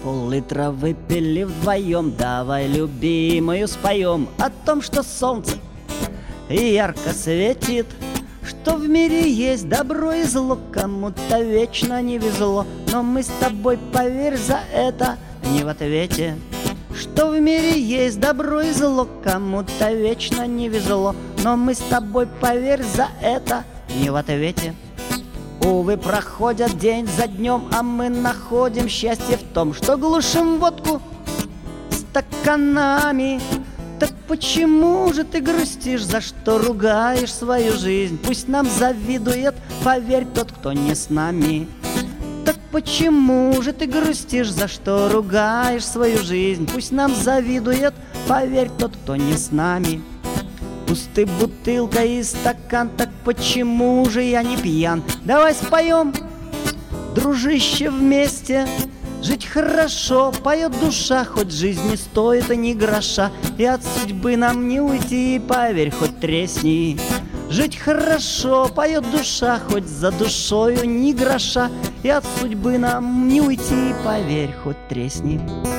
Пол-литра выпили вдвоем, давай, любимую, споем о том, что солнце ярко светит, что в мире есть добро и зло, кому-то вечно не везло, но мы с тобой, поверь, за это не в ответе. Что в мире есть добро и зло, кому-то вечно не везло, но мы с тобой, поверь, за это не в ответе. Увы, проходят день за днем, а мы находим счастье в том, что глушим водку стаканами. Так почему же ты грустишь, за что ругаешь свою жизнь? Пусть нам завидует, поверь, тот, кто не с нами. Так почему же ты грустишь, за что ругаешь свою жизнь? Пусть нам завидует, поверь, тот, кто не с нами. Пусты бутылка и стакан, так почему же я не пьян? Давай споем, дружище, вместе. Жить хорошо, поет душа, хоть жизнь не стоит и ни гроша, и от судьбы нам не уйти, поверь, хоть тресни. Жить хорошо, поет душа, хоть за душою ни гроша, и от судьбы нам не уйти, поверь, хоть тресни.